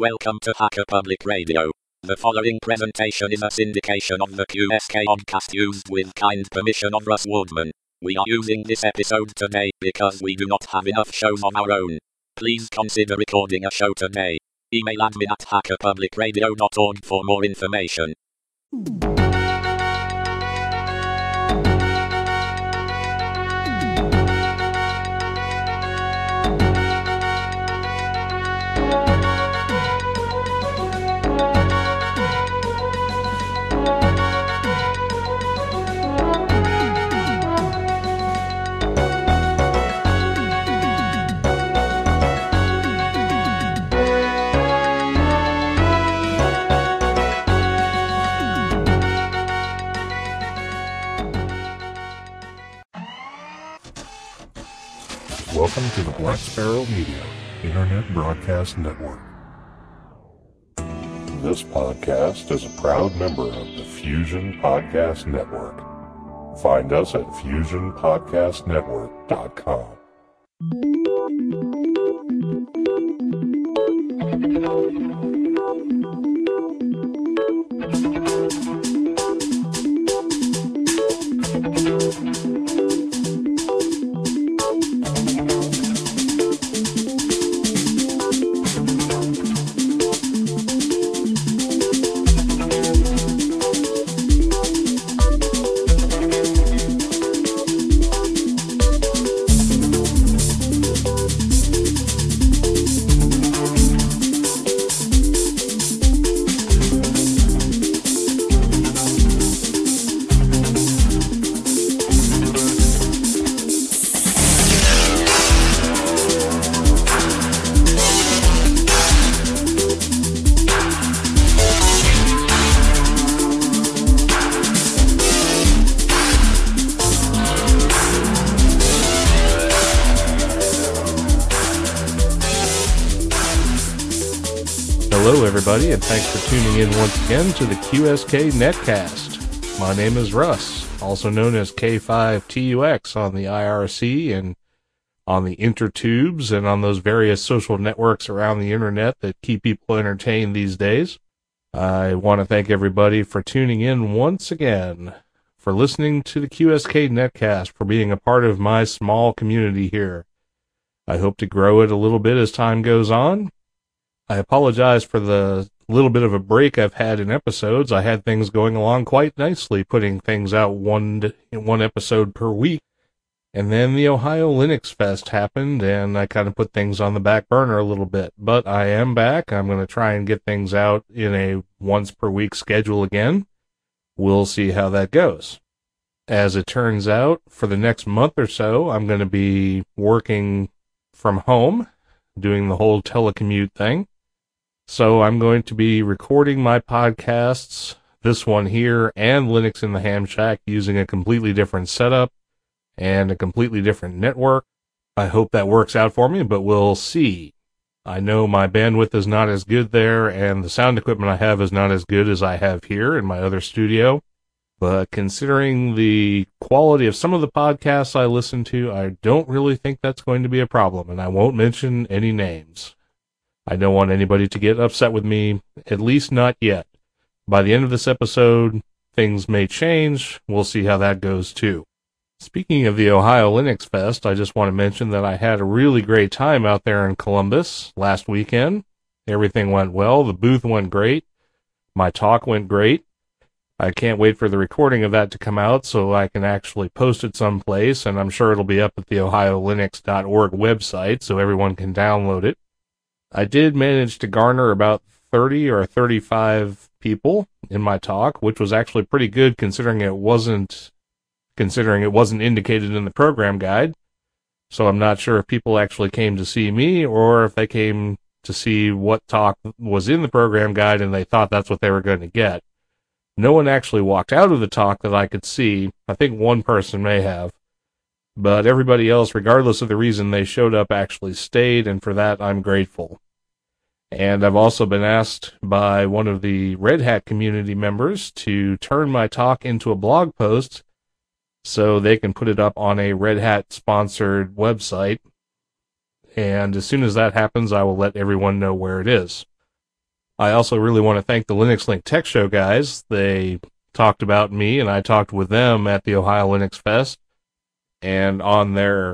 Welcome to Hacker Public Radio. The following presentation is a syndication of the QSK Oddcast used with kind permission of Russ Woodman. We are using this episode today because we do not have enough shows of our own. Please consider recording a show today. Email admin at hackerpublicradio.org for more information. Welcome to the Black Sparrow Media Internet Broadcast Network. This podcast is a proud member of the Fusion Podcast Network. Find us at fusionpodcastnetwork.com. Hello everybody, and thanks for tuning in once again to the QSK Netcast. My name is Russ, also known as K5TUX on the IRC and on the intertubes and on those various social networks around the internet that keep people entertained these days. I want to thank everybody for tuning in once again, for listening to the QSK Netcast, for being a part of my small community here. I hope to grow it a little bit as time goes on. I apologize for the little bit of a break I've had in episodes. I had things going along quite nicely, putting things out one episode per week. And then the Ohio Linux Fest happened, and I kind of put things on the back burner a little bit. But I am back. I'm going to try and get things out in a once per week schedule again. We'll see how that goes. As it turns out, for the next month or so, I'm going to be working from home, doing the whole telecommute thing. So I'm going to be recording my podcasts, this one here, and Linux in the Ham Shack, using a completely different setup and a completely different network. I hope that works out for me, but we'll see. I know my bandwidth is not as good there, and the sound equipment I have is not as good as I have here in my other studio. But considering the quality of some of the podcasts I listen to, I don't really think that's going to be a problem, and I won't mention any names. I don't want anybody to get upset with me, at least not yet. By the end of this episode, things may change. We'll see how that goes too. Speaking of the Ohio Linux Fest, I just want to mention that I had a really great time out there in Columbus last weekend. Everything went well. The booth went great. My talk went great. I can't wait for the recording of that to come out so I can actually post it someplace, and I'm sure it'll be up at the ohiolinux.org website so everyone can download it. I did manage to garner about 30 or 35 people in my talk, which was actually pretty good considering it wasn't indicated in the program guide. So I'm not sure if people actually came to see me or if they came to see what talk was in the program guide and they thought that's what they were going to get. No one actually walked out of the talk that I could see. I think one person may have. But everybody else, regardless of the reason they showed up, actually stayed, and for that I'm grateful. And I've also been asked by one of the Red Hat community members to turn my talk into a blog post so they can put it up on a Red Hat sponsored website. And as soon as that happens, I will let everyone know where it is. I also really want to thank the Linux Link Tech Show guys. They talked about me, and I talked with them at the Ohio Linux Fest. And on their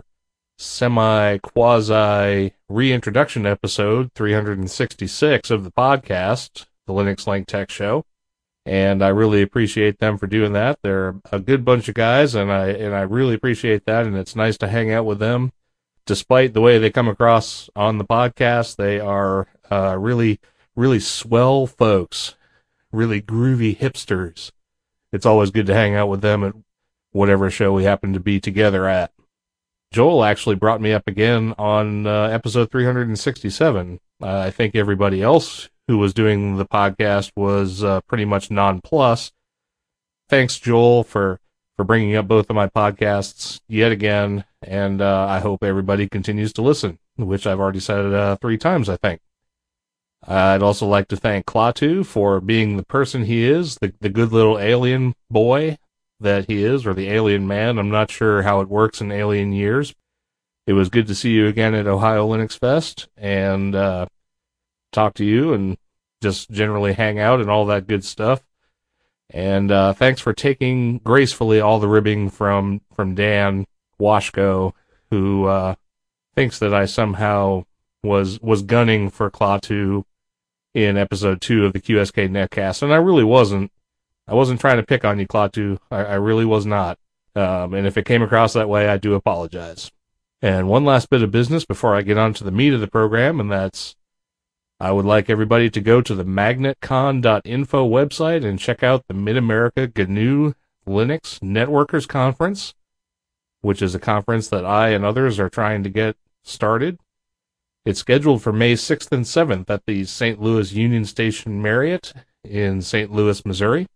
semi-quasi reintroduction episode, 366 of the podcast, the Linux Link Tech Show. And I really appreciate them for doing that. They're a good bunch of guys, and I really appreciate that, and it's nice to hang out with them. Despite the way they come across on the podcast, they are really, really swell folks, really groovy hipsters. It's always good to hang out with them at whatever show we happen to be together at. Joel actually brought me up again on episode 367. I think everybody else who was doing the podcast was pretty much nonplussed. Thanks, Joel, for bringing up both of my podcasts yet again, and I hope everybody continues to listen, which I've already said 3 times, I think. I'd also like to thank Klaatu for being the person he is, the good little alien boy that he is, or the alien man. I'm not sure how it works in alien years. It was good to see you again at Ohio Linux Fest, and talk to you and just generally hang out and all that good stuff. And thanks for taking gracefully all the ribbing from Dan Washko, who thinks that I somehow was gunning for Klaatu in episode 2 of the QSK Netcast, and I really wasn't. I wasn't trying to pick on you, Klaatu. I really was not. And if it came across that way, I do apologize. And one last bit of business before I get on to the meat of the program, and that's I would like everybody to go to the magnetcon.info website and check out the Mid-America GNU Linux Networkers Conference, which is a conference that I and others are trying to get started. It's scheduled for May 6th and 7th at the St. Louis Union Station Marriott in St. Louis, Missouri.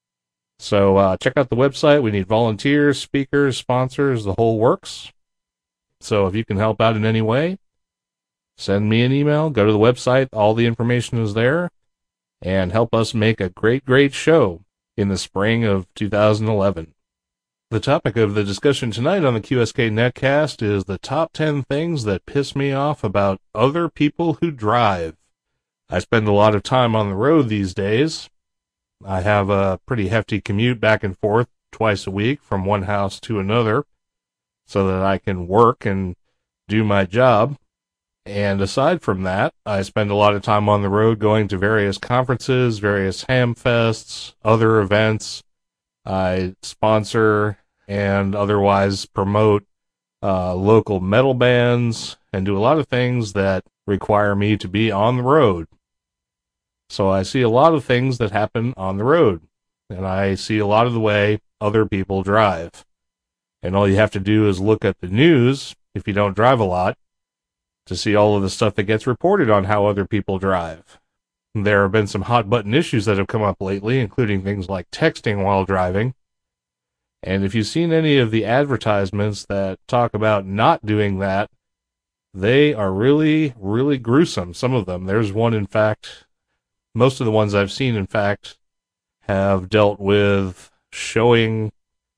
So check out the website. We need volunteers, speakers, sponsors, the whole works. So if you can help out in any way, send me an email, go to the website, all the information is there, and help us make a great, great show in the spring of 2011. The topic of the discussion tonight on the QSK Netcast is the top 10 things that piss me off about other people who drive. I spend a lot of time on the road these days. I have a pretty hefty commute back and forth twice a week from one house to another so that I can work and do my job. And aside from that, I spend a lot of time on the road going to various conferences, various hamfests, other events. I sponsor and otherwise promote local metal bands and do a lot of things that require me to be on the road. So I see a lot of things that happen on the road, and I see a lot of the way other people drive. And all you have to do is look at the news, if you don't drive a lot, to see all of the stuff that gets reported on how other people drive. There have been some hot-button issues that have come up lately, including things like texting while driving. And if you've seen any of the advertisements that talk about not doing that, they are really, really gruesome, some of them. There's one, in fact, most of the ones I've seen, in fact, have dealt with showing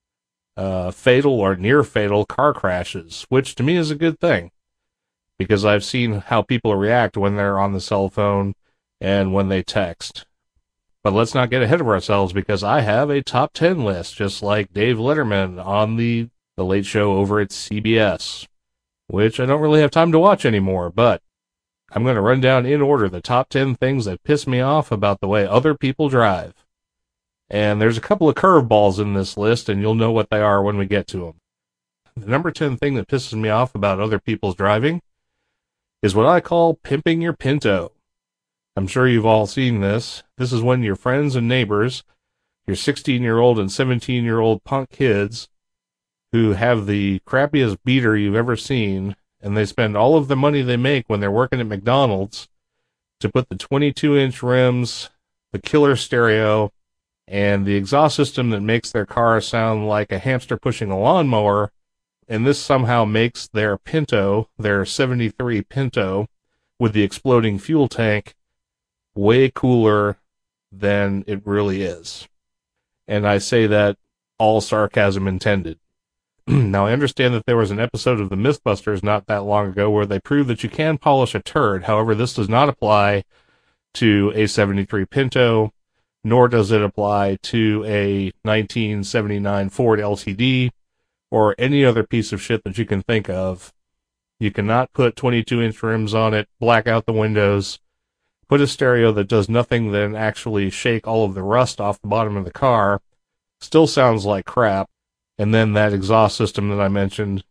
fatal or near-fatal car crashes, which to me is a good thing, because I've seen how people react when they're on the cell phone and when they text. But let's not get ahead of ourselves, because I have a top 10 list, just like Dave Letterman on the Late Show over at CBS, which I don't really have time to watch anymore, but I'm going to run down in order the top 10 things that piss me off about the way other people drive. And there's a couple of curveballs in this list, and you'll know what they are when we get to them. The number 10 thing that pisses me off about other people's driving is what I call pimping your Pinto. I'm sure you've all seen this. This is when your friends and neighbors, your 16-year-old and 17-year-old punk kids, who have the crappiest beater you've ever seen, and they spend all of the money they make when they're working at McDonald's to put the 22-inch rims, the killer stereo, and the exhaust system that makes their car sound like a hamster pushing a lawnmower, and this somehow makes their Pinto, their 73 Pinto, with the exploding fuel tank, way cooler than it really is. And I say that all sarcasm intended. Now, I understand that there was an episode of the Mythbusters not that long ago where they proved that you can polish a turd. However, this does not apply to a 73 Pinto, nor does it apply to a 1979 Ford LTD or any other piece of shit that you can think of. You cannot put 22-inch rims on it, black out the windows, put a stereo that does nothing than actually shake all of the rust off the bottom of the car. Still sounds like crap. And then that exhaust system that I mentioned.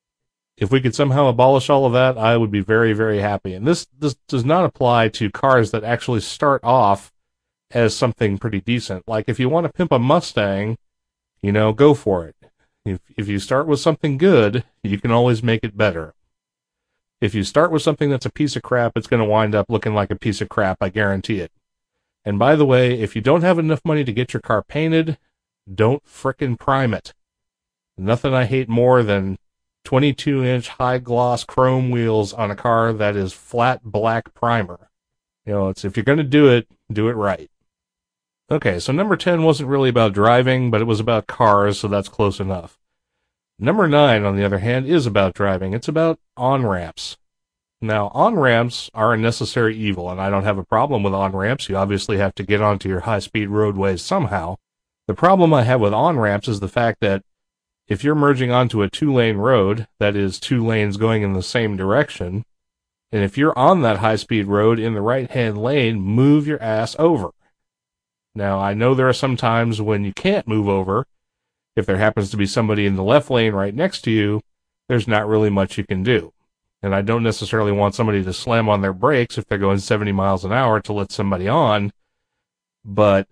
If we could somehow abolish all of that, I would be very, very happy. And this does not apply to cars that actually start off as something pretty decent. Like, if you want to pimp a Mustang, go for it. If you start with something good, you can always make it better. If you start with something that's a piece of crap, it's going to wind up looking like a piece of crap, I guarantee it. And by the way, if you don't have enough money to get your car painted, don't frickin' prime it. Nothing I hate more than 22-inch high-gloss chrome wheels on a car that is flat black primer. If you're going to do it right. Okay, so number 10 wasn't really about driving, but it was about cars, so that's close enough. Number 9, on the other hand, is about driving. It's about on-ramps. Now, on-ramps are a necessary evil, and I don't have a problem with on-ramps. You obviously have to get onto your high-speed roadways somehow. The problem I have with on-ramps is the fact that if you're merging onto a 2-lane road, that is 2 lanes going in the same direction, and if you're on that high-speed road in the right-hand lane, move your ass over. Now, I know there are some times when you can't move over. If there happens to be somebody in the left lane right next to you, there's not really much you can do. And I don't necessarily want somebody to slam on their brakes if they're going 70 miles an hour to let somebody on. But,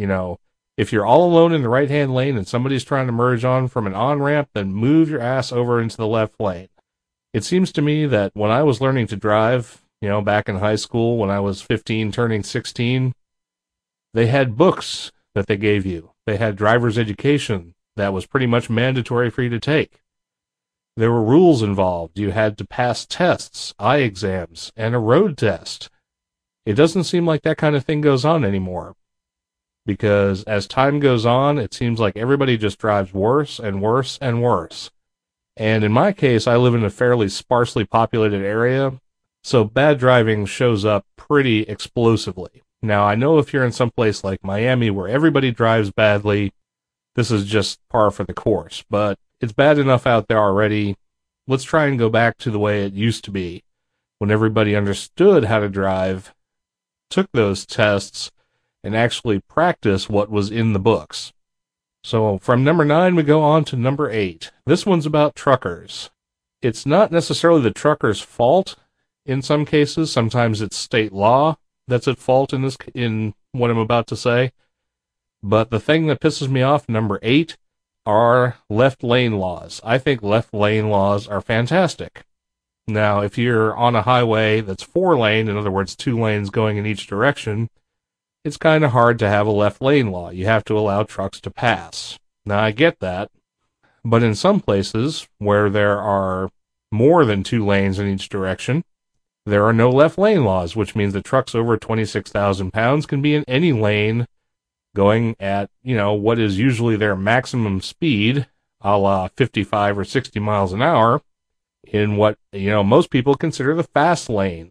if you're all alone in the right-hand lane and somebody's trying to merge on from an on-ramp, then move your ass over into the left lane. It seems to me that when I was learning to drive, back in high school when I was 15 turning 16, they had books that they gave you. They had driver's education that was pretty much mandatory for you to take. There were rules involved. You had to pass tests, eye exams, and a road test. It doesn't seem like that kind of thing goes on anymore. Because as time goes on, it seems like everybody just drives worse and worse and worse. And in my case, I live in a fairly sparsely populated area, so bad driving shows up pretty explosively. Now, I know if you're in some place like Miami where everybody drives badly, this is just par for the course. But it's bad enough out there already. Let's try and go back to the way it used to be, when everybody understood how to drive, took those tests, and actually practice what was in the books. So from number 9, we go on to number 8. This one's about truckers. It's not necessarily the trucker's fault in some cases. Sometimes it's state law that's at fault in what I'm about to say. But the thing that pisses me off, number 8, are left lane laws. I think left lane laws are fantastic. Now, if you're on a highway that's 4-lane, in other words, 2 lanes going in each direction, it's kind of hard to have a left lane law. You have to allow trucks to pass. Now, I get that, but in some places where there are more than 2 lanes in each direction, there are no left lane laws, which means that trucks over 26,000 pounds can be in any lane going at, what is usually their maximum speed, a la 55 or 60 miles an hour, in what, most people consider the fast lane.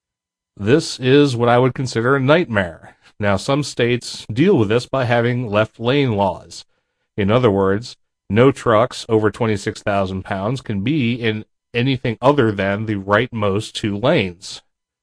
This is what I would consider a nightmare. Now, some states deal with this by having left lane laws. In other words, no trucks over 26,000 pounds can be in anything other than the rightmost 2 lanes.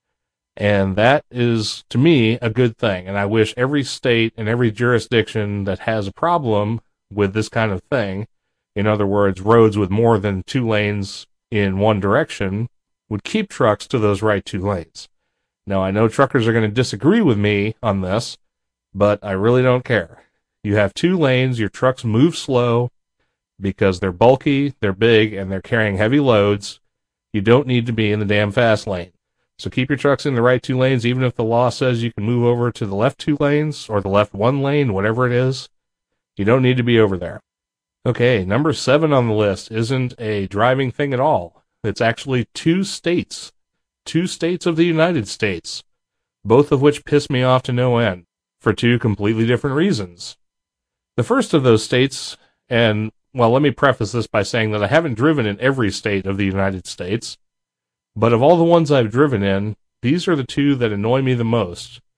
And that is, to me, a good thing. And I wish every state and every jurisdiction that has a problem with this kind of thing, in other words, roads with more than 2 lanes in one direction, would keep trucks to those right 2 lanes. Now, I know truckers are going to disagree with me on this, but I really don't care. You have 2 lanes, your trucks move slow because they're bulky, they're big, and they're carrying heavy loads. You don't need to be in the damn fast lane. So keep your trucks in the right 2 lanes, even if the law says you can move over to the left 2 lanes or the left 1 lane, whatever it is. You don't need to be over there. Okay, number 7 on the list isn't a driving thing at all. It's actually 2 states. 2 states of the United States, both of which piss me off to no end, for 2 completely different reasons. The first of those states, and, let me preface this by saying that I haven't driven in every state of the United States, but of all the ones I've driven in, these are the 2 that annoy me the most.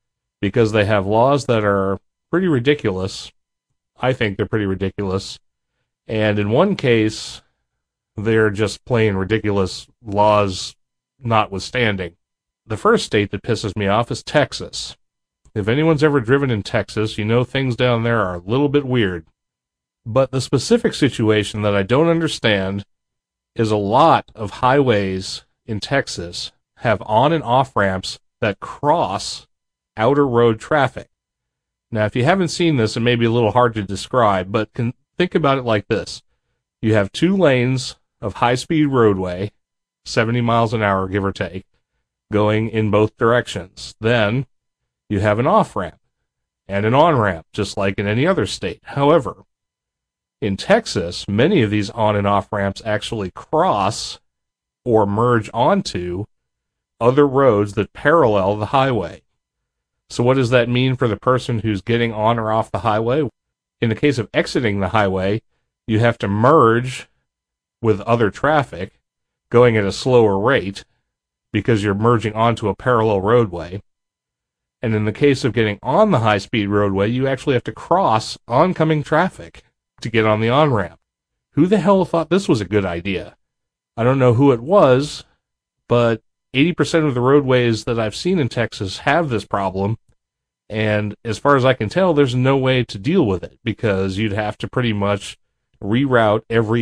because they have laws that are pretty ridiculous. I think they're pretty ridiculous. And in one case, they're just plain ridiculous, laws notwithstanding. The first state that pisses me off is Texas. If anyone's ever driven in Texas, you know things down there are a little bit weird. But the specific situation that I don't understand is a lot of highways in Texas have on and off ramps that cross outer road traffic. Now, if you haven't seen this, it may be a little hard to describe, but think about it like this. You have 2 lanes of high-speed roadway, 70 miles an hour, give or take, going in both directions. Then you have an off-ramp and an on-ramp, just like in any other state. However, in Texas, many of these on and off-ramps actually cross or merge onto other roads that parallel the highway. So what does that mean for the person who's getting on or off the highway? In the case of exiting the highway, you have to merge with other traffic going at a slower rate because you're merging onto a parallel roadway. And in the case of getting on the high-speed roadway, you actually have to cross oncoming traffic to get on the on-ramp. Who the hell thought this was a good idea? I don't know who it was, but 80% of the roadways that I've seen in Texas have this problem, and as far as I can tell, there's no way to deal with it, because you'd have to pretty much reroute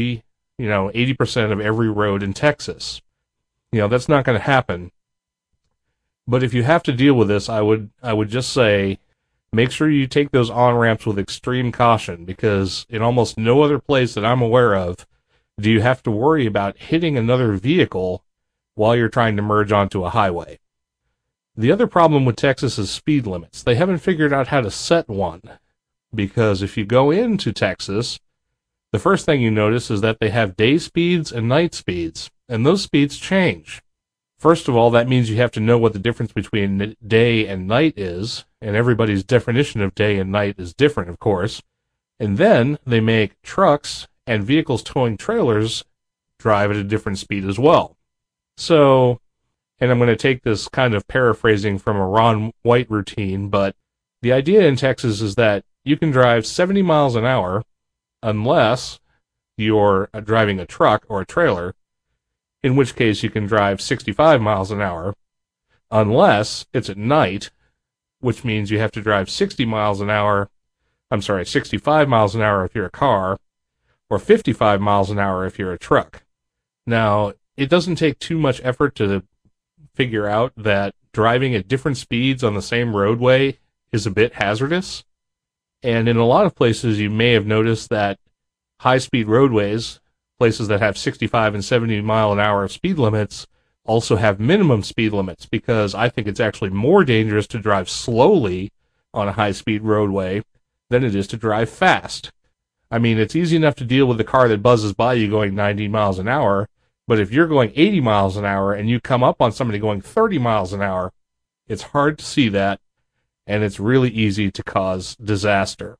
80% of every road in Texas. That's not going to happen. But if you have to deal with this, I would just say, make sure you take those on-ramps with extreme caution, because in almost no other place that I'm aware of do you have to worry about hitting another vehicle while you're trying to merge onto a highway. The other problem with Texas is speed limits. They haven't figured out how to set one, because if you go into Texas, the first thing you notice is that they have day speeds and night speeds, and those speeds change. First of all, that means you have to know what the difference between day and night is, and everybody's definition of day and night is different, of course. And then they make trucks and vehicles towing trailers drive at a different speed as well. So, and I'm going to take this kind of paraphrasing from a Ron White routine, but the idea in Texas is that you can drive 70 miles an hour unless you're driving a truck or a trailer, in which case you can drive 65 miles an hour, unless it's at night, which means you have to drive 65 miles an hour if you're a car, or 55 miles an hour if you're a truck. Now, it doesn't take too much effort to figure out that driving at different speeds on the same roadway is a bit hazardous. And in a lot of places, you may have noticed that high-speed roadways, places that have 65 and 70 mile an hour speed limits, also have minimum speed limits, because I think it's actually more dangerous to drive slowly on a high-speed roadway than it is to drive fast. I mean, it's easy enough to deal with the car that buzzes by you going 90 miles an hour, but if you're going 80 miles an hour and you come up on somebody going 30 miles an hour, it's hard to see that, and it's really easy to cause disaster.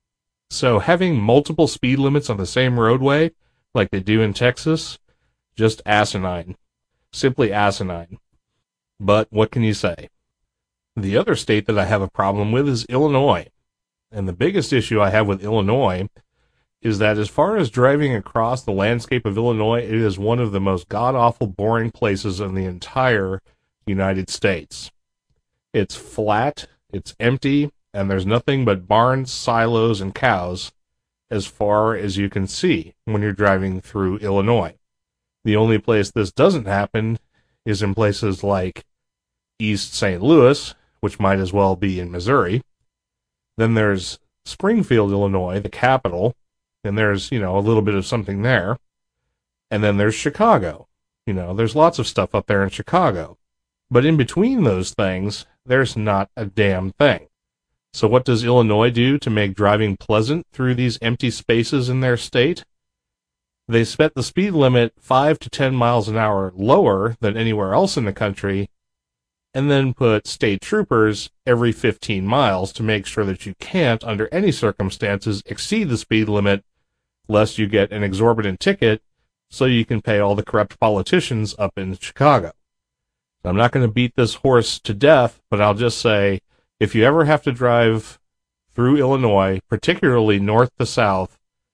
So having multiple speed limits on the same roadway, like they do in Texas, just asinine. Simply asinine. But what can you say? The other state that I have a problem with is Illinois. And the biggest issue I have with Illinois is that as far as driving across the landscape of Illinois, it is one of the most god-awful boring places in the entire United States. It's flat, it's empty, and there's nothing but barns, silos, and cows as far as you can see when you're driving through Illinois. The only place this doesn't happen is in places like East St. Louis, which might as well be in Missouri. Then there's Springfield, Illinois, the capital, and there's, a little bit of something there. And then there's Chicago. There's lots of stuff up there in Chicago. But in between those things, there's not a damn thing. So what does Illinois do to make driving pleasant through these empty spaces in their state? They set the speed limit 5 to 10 miles an hour lower than anywhere else in the country, and then put state troopers every 15 miles to make sure that you can't, under any circumstances, exceed the speed limit, lest you get an exorbitant ticket so you can pay all the corrupt politicians up in Chicago. I'm not going to beat this horse to death, but I'll just say if you ever have to drive through Illinois, particularly north to south,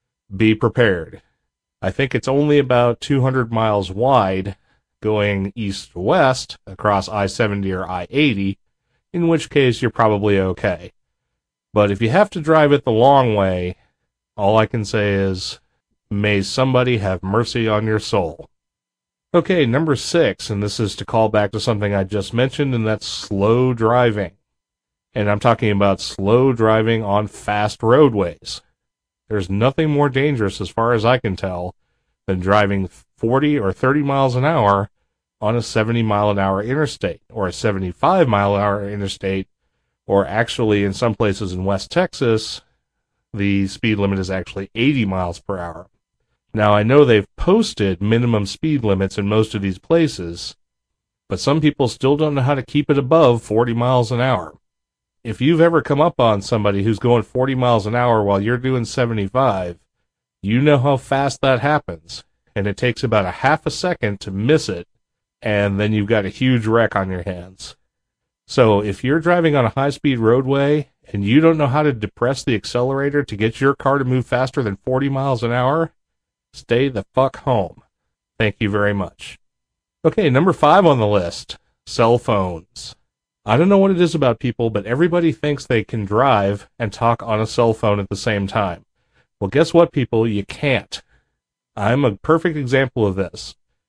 be prepared. I think it's only about 200 miles wide going east to west across I-70 or I-80, in which case you're probably okay. But if you have to drive it the long way, all I can say is, may somebody have mercy on your soul. Okay, number 6, and this is to call back to something I just mentioned, and that's slow driving. And I'm talking about slow driving on fast roadways. There's nothing more dangerous, as far as I can tell, than driving 40 or 30 miles an hour on a 70-mile-an-hour interstate, or a 75-mile-an-hour interstate, or actually in some places in West Texas, the speed limit is actually 80 miles per hour. Now, I know they've posted minimum speed limits in most of these places, but some people still don't know how to keep it above 40 miles an hour. If you've ever come up on somebody who's going 40 miles an hour while you're doing 75, you know how fast that happens, and it takes about a half a second to miss it, and then you've got a huge wreck on your hands. So if you're driving on a high-speed roadway and you don't know how to depress the accelerator to get your car to move faster than 40 miles an hour, stay the fuck home. Thank you very much. Okay, number 5 on the list, cell phones. I don't know what it is about people, but everybody thinks they can drive and talk on a cell phone at the same time. Well, guess what, people? You can't. I'm a perfect example of this.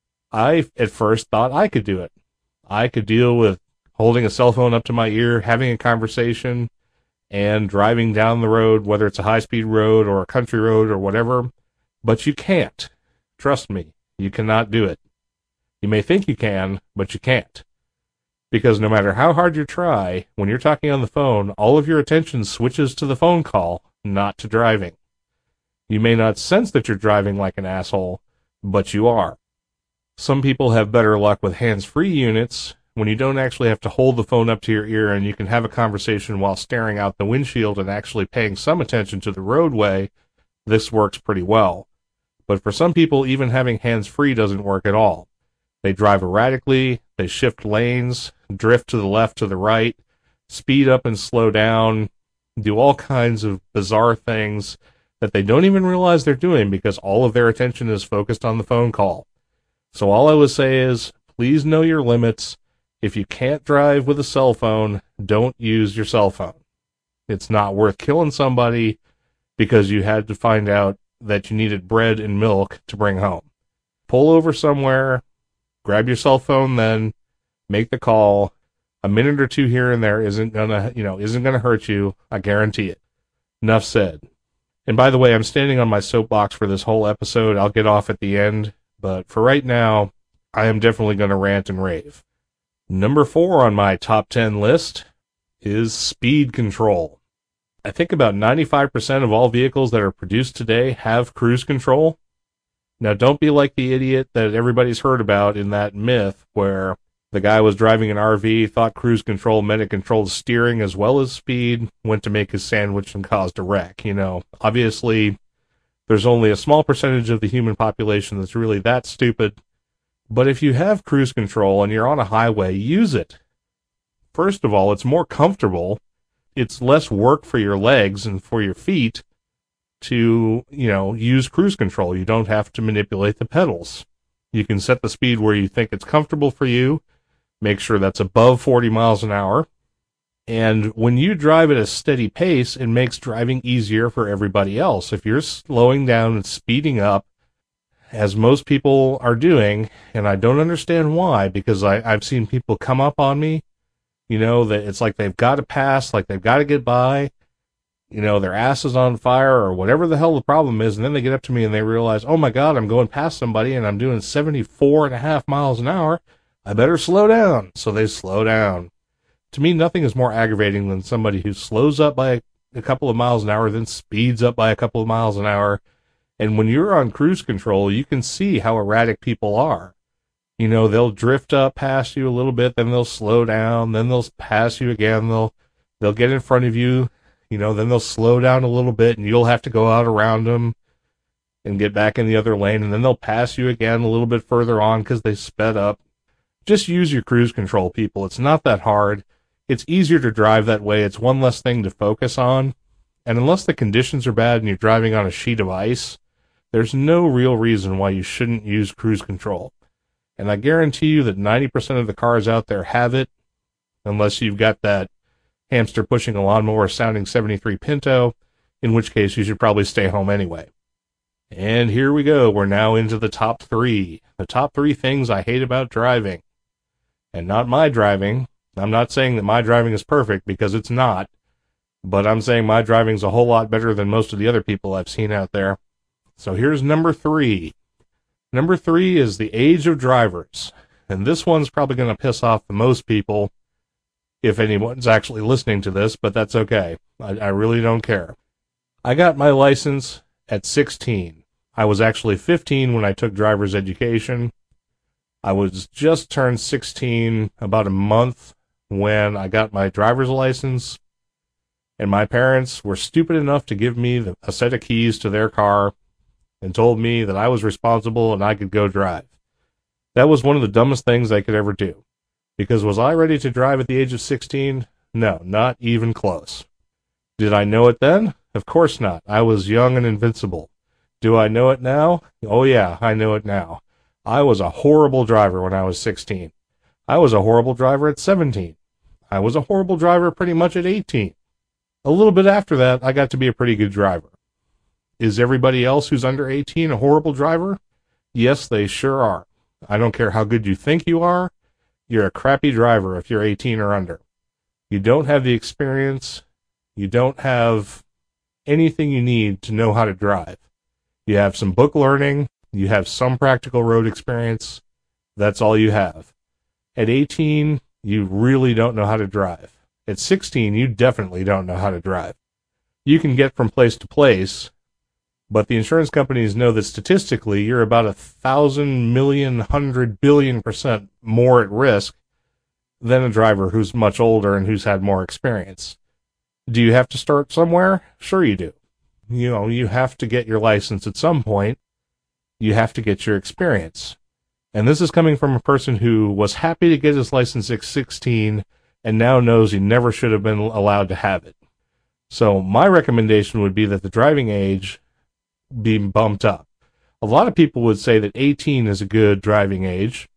I, at first, thought I could do it. I could deal with holding a cell phone up to my ear, having a conversation, and driving down the road, whether it's a high-speed road or a country road or whatever. But you can't. Trust me, you cannot do it. You may think you can, but you can't. Because no matter how hard you try, when you're talking on the phone, all of your attention switches to the phone call, not to driving. You may not sense that you're driving like an asshole, but you are. Some people have better luck with hands-free units, when you don't actually have to hold the phone up to your ear and you can have a conversation while staring out the windshield and actually paying some attention to the roadway. This works pretty well. But for some people, even having hands-free doesn't work at all. They drive erratically, they shift lanes, drift to the left, to the right, speed up and slow down, do all kinds of bizarre things that they don't even realize they're doing because all of their attention is focused on the phone call. So all I would say is, please know your limits. If you can't drive with a cell phone, don't use your cell phone. It's not worth killing somebody because you had to find out that you needed bread and milk to bring home. Pull over somewhere, grab your cell phone then, make the call. A minute or two here and there isn't gonna hurt you. I guarantee it. Enough said. And by the way, I'm standing on my soapbox for this whole episode. I'll get off at the end, but for right now, I am definitely gonna rant and rave. Number 4 on my top 10 list is speed control. I think about 95% of all vehicles that are produced today have cruise control. Now, don't be like the idiot that everybody's heard about in that myth where the guy was driving an RV, thought cruise control meant it controlled steering as well as speed, went to make his sandwich and caused a wreck. Obviously, there's only a small percentage of the human population that's really that stupid. But if you have cruise control and you're on a highway, use it. First of all, it's more comfortable. It's less work for your legs and for your feet to, use cruise control. You don't have to manipulate the pedals. You can set the speed where you think it's comfortable for you. Make sure that's above 40 miles an hour. And when you drive at a steady pace, it makes driving easier for everybody else. If you're slowing down and speeding up, as most people are doing, and I don't understand why, because I've seen people come up on me, that it's like they've got to pass, like they've got to get by, their ass is on fire or whatever the hell the problem is, and then they get up to me and they realize, oh my God, I'm going past somebody and I'm doing 74.5 miles an hour. I better slow down. So they slow down. To me, nothing is more aggravating than somebody who slows up by a couple of miles an hour, then speeds up by a couple of miles an hour. And when you're on cruise control, you can see how erratic people are. They'll drift up past you a little bit, then they'll slow down, then they'll pass you again, they'll get in front of you, then they'll slow down a little bit, and you'll have to go out around them and get back in the other lane, and then they'll pass you again a little bit further on because they sped up. Just use your cruise control, people. It's not that hard. It's easier to drive that way. It's one less thing to focus on. And unless the conditions are bad and you're driving on a sheet of ice, there's no real reason why you shouldn't use cruise control. And I guarantee you that 90% of the cars out there have it, unless you've got that hamster pushing a lawnmower sounding 73 Pinto, in which case you should probably stay home anyway. And here we go. We're now into the top 3. The top 3 things I hate about driving. And not my driving. I'm not saying that my driving is perfect, because it's not. But I'm saying my driving's a whole lot better than most of the other people I've seen out there. So here's number 3. Number 3 is the age of drivers. And this one's probably going to piss off the most people, if anyone's actually listening to this, but that's okay. I really don't care. I got my license at 16. I was actually 15 when I took driver's education. I was just turned 16 about a month when I got my driver's license, and my parents were stupid enough to give me a set of keys to their car and told me that I was responsible and I could go drive. That was one of the dumbest things I could ever do. Because was I ready to drive at the age of 16? No, not even close. Did I know it then? Of course not. I was young and invincible. Do I know it now? Oh yeah, I know it now. I was a horrible driver when I was 16. I was a horrible driver at 17. I was a horrible driver pretty much at 18. A little bit after that, I got to be a pretty good driver. Is everybody else who's under 18 a horrible driver? Yes, they sure are. I don't care how good you think you are. You're a crappy driver if you're 18 or under. You don't have the experience. You don't have anything you need to know how to drive. You have some book learning. You have some practical road experience. That's all you have. At 18, you really don't know how to drive. At 16, you definitely don't know how to drive. You can get from place to place, but the insurance companies know that statistically you're about 1,000 million, 100 billion% more at risk than a driver who's much older and who's had more experience. Do you have to start somewhere? Sure you do. You know, you have to get your license at some point. You have to get your experience. And this is coming from a person who was happy to get his license at 16 and now knows he never should have been allowed to have it. So my recommendation would be that the driving age be bumped up. A lot of people would say that 18 is a good driving age.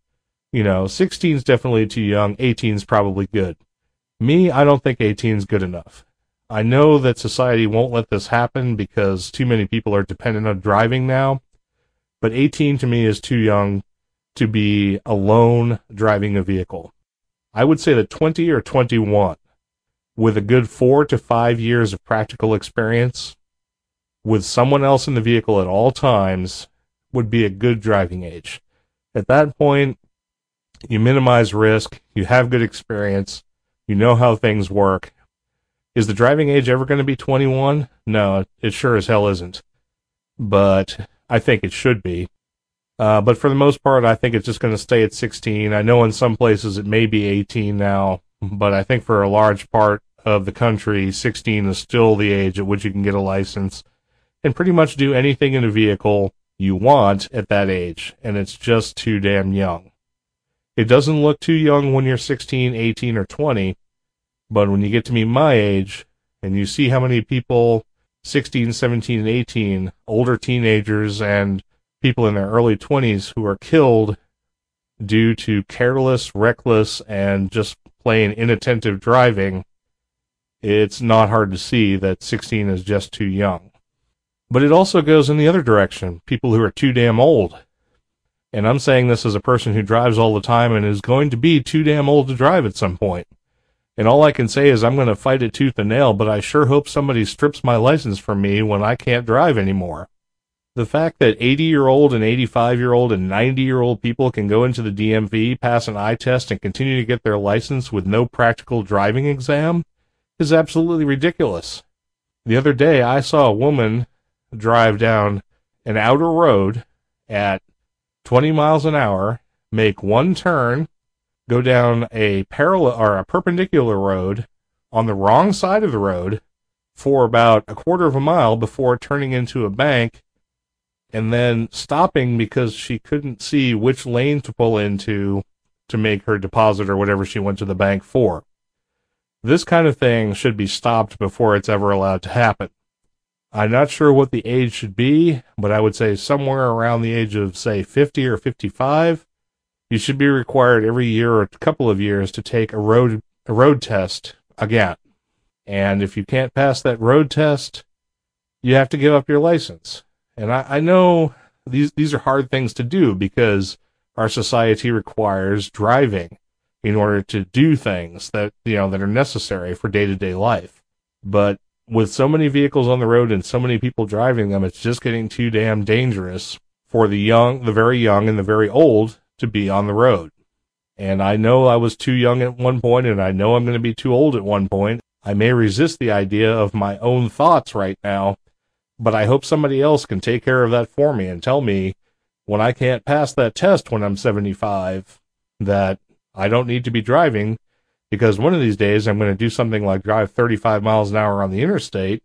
16 is definitely too young. 18 is probably good. Me, I don't think 18 is good enough. I know that society won't let this happen because too many people are dependent on driving now, but 18 to me is too young to be alone driving a vehicle. I would say that 20 or 21, with a good 4 to 5 years of practical experience, with someone else in the vehicle at all times, would be a good driving age. At that point, you minimize risk, you have good experience, you know how things work. Is the driving age ever going to be 21? No, it sure as hell isn't. But I think it should be. But for the most part, I think it's just going to stay at 16. I know in some places it may be 18 now, but I think for a large part of the country, 16 is still the age at which you can get a license and pretty much do anything in a vehicle you want at that age, and it's just too damn young. It doesn't look too young when you're 16, 18, or 20, but when you get to be my age, and you see how many people, 16, 17, and 18, older teenagers and people in their early 20s who are killed due to careless, reckless, and just plain inattentive driving, it's not hard to see that 16 is just too young. But it also goes in the other direction, people who are too damn old. And I'm saying this as a person who drives all the time and is going to be too damn old to drive at some point. And all I can say is I'm going to fight it tooth and nail, but I sure hope somebody strips my license from me when I can't drive anymore. The fact that 80-year-old and 85-year-old and 90-year-old people can go into the DMV, pass an eye test, and continue to get their license with no practical driving exam is absolutely ridiculous. The other day, I saw a woman drive down an outer road at 20 miles an hour, make one turn, go down a parallel or a perpendicular road on the wrong side of the road for about a quarter of a mile before turning into a bank and then stopping because she couldn't see which lane to pull into to make her deposit or whatever she went to the bank for. This kind of thing should be stopped before it's ever allowed to happen. I'm not sure what the age should be, but I would say somewhere around the age of, say, 50 or 55, you should be required every year or a couple of years to take a road test again. And if you can't pass that road test, you have to give up your license. And I know these are hard things to do because our society requires driving in order to do things that are necessary for day-to-day life. But with so many vehicles on the road and so many people driving them, it's just getting too damn dangerous for the very young, and the very old to be on the road. And I know I was too young at one point, and I know I'm going to be too old at one point. I may resist the idea of my own thoughts right now, but I hope somebody else can take care of that for me and tell me when I can't pass that test when I'm 75 that I don't need to be driving, because one of these days I'm going to do something like drive 35 miles an hour on the interstate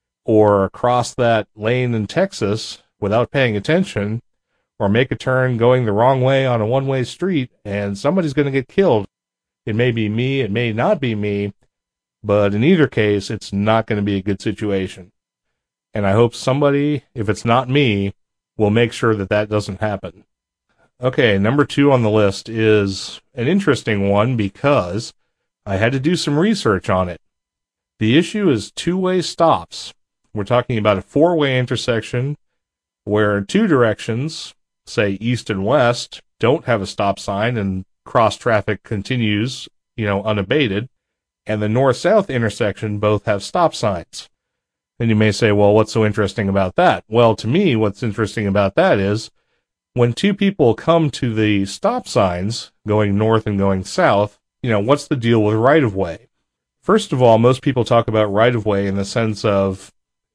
or cross that lane in Texas without paying attention, or make a turn going the wrong way on a one-way street, and somebody's going to get killed. It may be me, it may not be me, but in either case, it's not going to be a good situation. And I hope somebody, if it's not me, will make sure that that doesn't happen. Okay, number 2 on the list is an interesting one because I had to do some research on it. The issue is two-way stops. We're talking about a four-way intersection where two directions, say east and west, don't have a stop sign and cross traffic continues, unabated, and the north-south intersection both have stop signs. And you may say, well, what's so interesting about that? Well, to me, what's interesting about that is when two people come to the stop signs, going north and going south, what's the deal with right-of-way? First of all, most people talk about right-of-way in the sense of,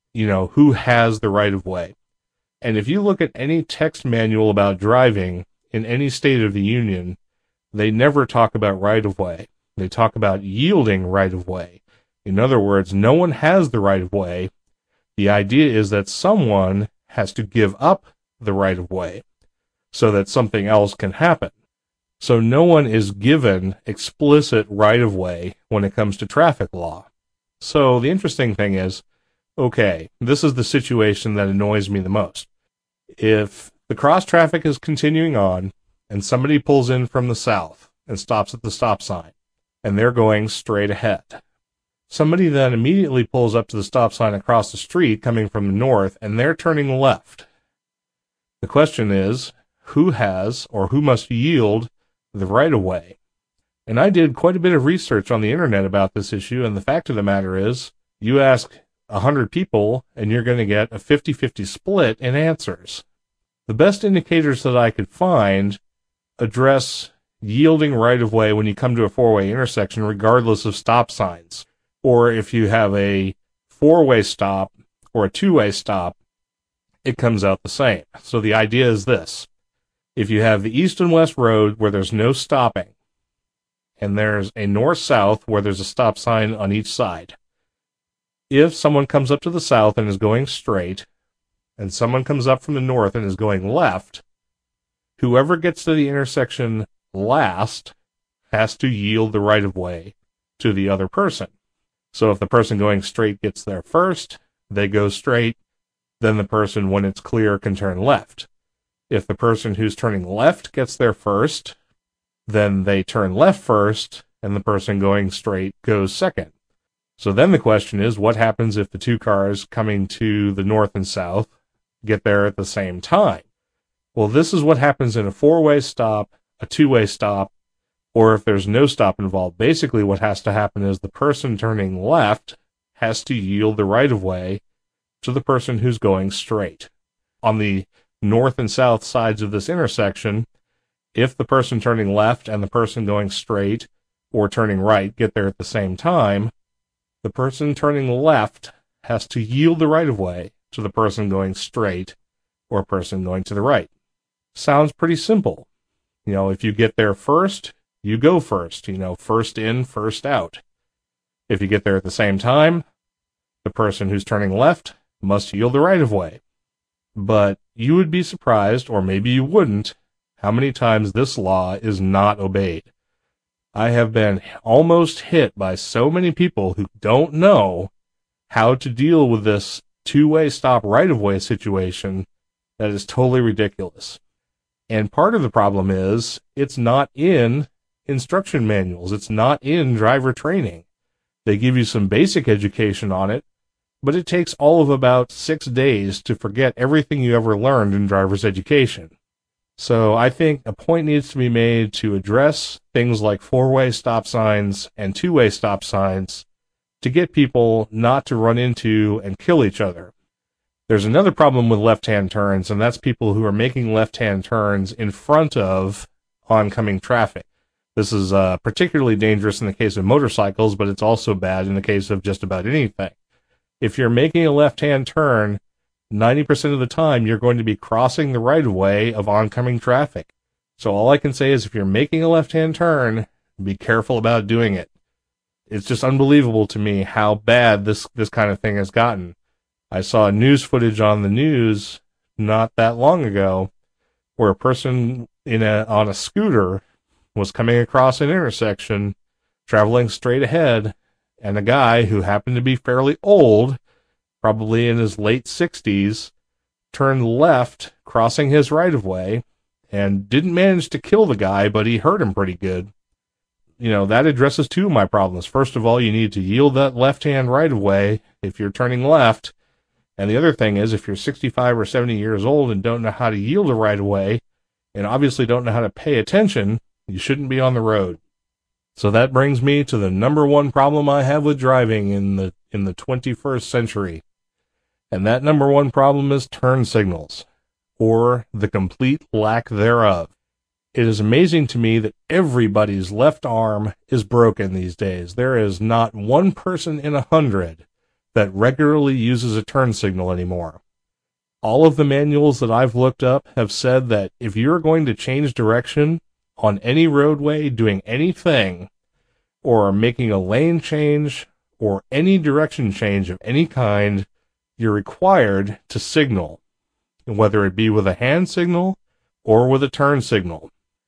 who has the right-of-way. And if you look at any text manual about driving in any state of the union, they never talk about right-of-way. They talk about yielding right-of-way. In other words, no one has the right-of-way. The idea is that someone has to give up the right-of-way so that something else can happen. So no one is given explicit right-of-way when it comes to traffic law. So the interesting thing is, okay, this is the situation that annoys me the most. If the cross traffic is continuing on and somebody pulls in from the south and stops at the stop sign and they're going straight ahead, somebody then immediately pulls up to the stop sign across the street coming from the north and they're turning left. The question is, who has or who must yield the right-of-way? And I did quite a bit of research on the internet about this issue, and the fact of the matter is, you ask 100 people, and you're going to get a 50-50 split in answers. The best indicators that I could find address yielding right-of-way when you come to a four-way intersection, regardless of stop signs. Or if you have a four-way stop or a two-way stop, it comes out the same. So the idea is this. If you have the east and west road where there's no stopping, and there's a north-south where there's a stop sign on each side, if someone comes up to the south and is going straight, and someone comes up from the north and is going left, whoever gets to the intersection last has to yield the right-of-way to the other person. So if the person going straight gets there first, they go straight, then the person, when it's clear, can turn left. If the person who's turning left gets there first, then they turn left first, and the person going straight goes second. So then the question is, what happens if the two cars coming to the north and south get there at the same time? Well, this is what happens in a four-way stop, a two-way stop, or if there's no stop involved. Basically, what has to happen is the person turning left has to yield the right-of-way to the person who's going straight. On the north and south sides of this intersection, if the person turning left and the person going straight or turning right get there at the same time, the person turning left has to yield the right-of-way to the person going straight or person going to the right. Sounds pretty simple. If you get there first, you go first. First in, first out. If you get there at the same time, the person who's turning left must yield the right-of-way. But you would be surprised, or maybe you wouldn't, how many times this law is not obeyed. I have been almost hit by so many people who don't know how to deal with this two-way stop right-of-way situation that is totally ridiculous. And part of the problem is it's not in instruction manuals. It's not in driver training. They give you some basic education on it, but it takes all of about 6 days to forget everything you ever learned in driver's education. So I think a point needs to be made to address things like four-way stop signs and two-way stop signs to get people not to run into and kill each other. There's another problem with left-hand turns, and that's people who are making left-hand turns in front of oncoming traffic. This is particularly dangerous in the case of motorcycles, but it's also bad in the case of just about anything. If you're making a left-hand turn, 90% of the time you're going to be crossing the right-of-way of oncoming traffic. So all I can say is if you're making a left-hand turn, be careful about doing it. It's just unbelievable to me how bad this kind of thing has gotten. I saw news footage on the news not that long ago where a person on a scooter was coming across an intersection, traveling straight ahead, and a guy who happened to be fairly old, probably in his late 60s, turned left, crossing his right-of-way, and didn't manage to kill the guy, but he hurt him pretty good. You know, that addresses two of my problems. First of all, you need to yield that left-hand right-of-way if you're turning left. And the other thing is, if you're 65 or 70 years old and don't know how to yield a right-of-way, and obviously don't know how to pay attention, you shouldn't be on the road. So that brings me to the number one problem I have with driving in the 21st century. And that number one problem is turn signals, or the complete lack thereof. It is amazing to me that everybody's left arm is broken these days. There is not one person in 100 that regularly uses a turn signal anymore. All of the manuals that I've looked up have said that if you're going to change direction on any roadway, doing anything, or making a lane change, or any direction change of any kind, you're required to signal, whether it be with a hand signal or with a turn signal.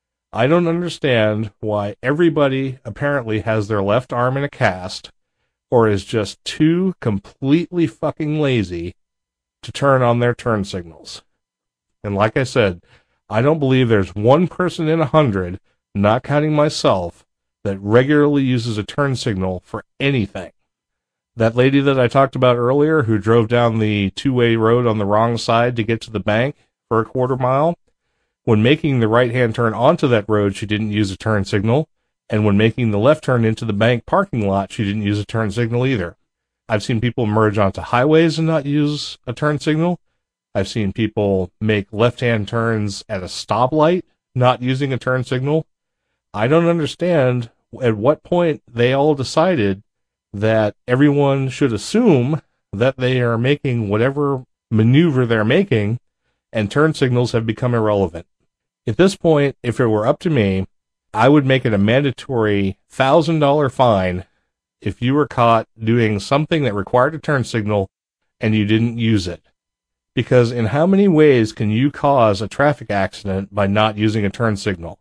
I don't understand why everybody apparently has their left arm in a cast, or is just too completely fucking lazy to turn on their turn signals. And like I said, I don't believe there's one person in 100, not counting myself, that regularly uses a turn signal for anything. That lady that I talked about earlier who drove down the two-way road on the wrong side to get to the bank for a quarter mile, when making the right-hand turn onto that road, she didn't use a turn signal, and when making the left turn into the bank parking lot, she didn't use a turn signal either. I've seen people merge onto highways and not use a turn signal. I've seen people make left-hand turns at a stoplight, not using a turn signal. I don't understand at what point they all decided that everyone should assume that they are making whatever maneuver they're making, and turn signals have become irrelevant. At this point, if it were up to me, I would make it a mandatory $1,000 fine if you were caught doing something that required a turn signal and you didn't use it. Because in how many ways can you cause a traffic accident by not using a turn signal?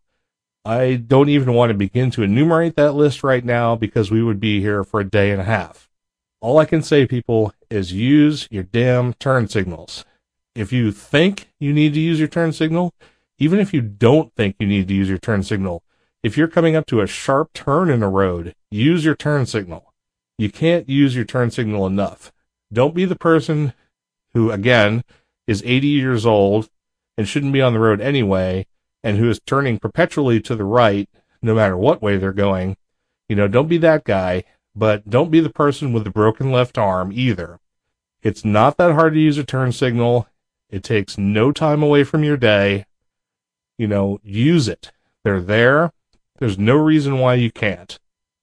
I don't even want to begin to enumerate that list right now because we would be here for a day and a half. All I can say, people, is use your damn turn signals. If you think you need to use your turn signal, even if you don't think you need to use your turn signal, if you're coming up to a sharp turn in a road, use your turn signal. You can't use your turn signal enough. Don't be the person who, again, is 80 years old and shouldn't be on the road anyway, and who is turning perpetually to the right, no matter what way they're going. You know, don't be that guy, but don't be the person with the broken left arm either. It's not that hard to use a turn signal. It takes no time away from your day. You know, use it. They're there. There's no reason why you can't.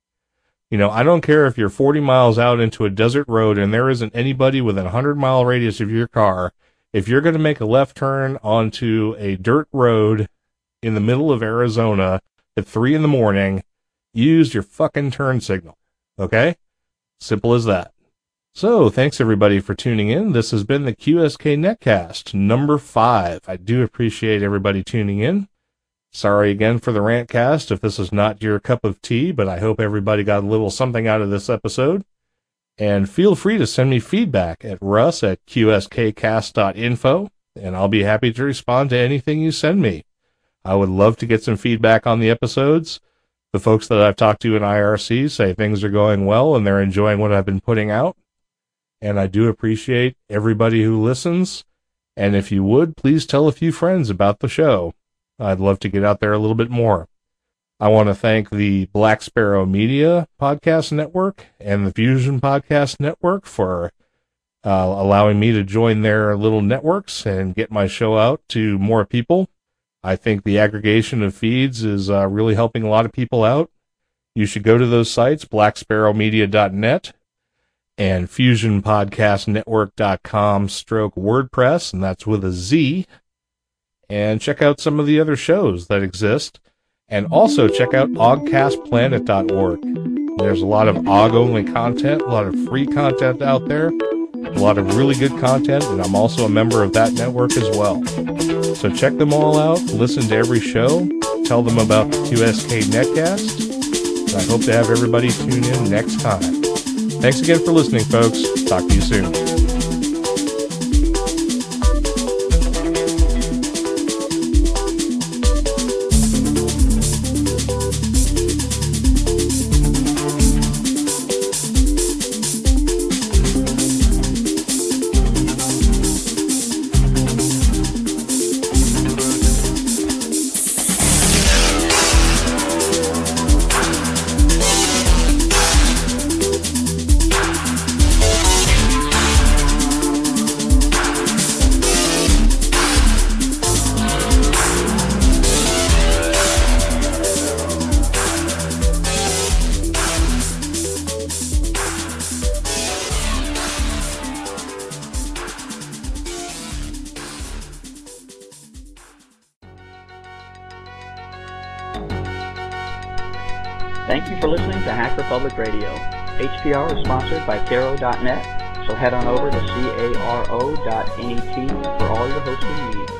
You know, I don't care if you're 40 miles out into a desert road and there isn't anybody within a 100-mile radius of your car. If you're going to make a left turn onto a dirt road in the middle of Arizona at 3 in the morning, use your fucking turn signal. Okay? Simple as that. So, thanks everybody for tuning in. This has been the QSK Netcast, number 5. I do appreciate everybody tuning in. Sorry again for the rantcast if this is not your cup of tea, but I hope everybody got a little something out of this episode. And feel free to send me feedback at russ@qskcast.info, and I'll be happy to respond to anything you send me. I would love to get some feedback on the episodes. The folks that I've talked to in IRC say things are going well and they're enjoying what I've been putting out. And I do appreciate everybody who listens. And if you would, please tell a few friends about the show. I'd love to get out there a little bit more. I want to thank the Black Sparrow Media Podcast Network and the Fusion Podcast Network for allowing me to join their little networks and get my show out to more people. I think the aggregation of feeds is really helping a lot of people out. You should go to those sites, blacksparrowmedia.net and fusionpodcastnetwork.com/WordPress, and that's with a Z. And check out some of the other shows that exist. And also check out ogcastplanet.org. There's a lot of OG-only content, a lot of free content out there, a lot of really good content, and I'm also a member of that network as well. So check them all out, listen to every show, tell them about the QSK Netcast, and I hope to have everybody tune in next time. Thanks again for listening, folks. Talk to you soon. Thank you for listening to Hack Republic Radio. HPR is sponsored by Caro.net, so head on over to caro.net for all your hosting needs.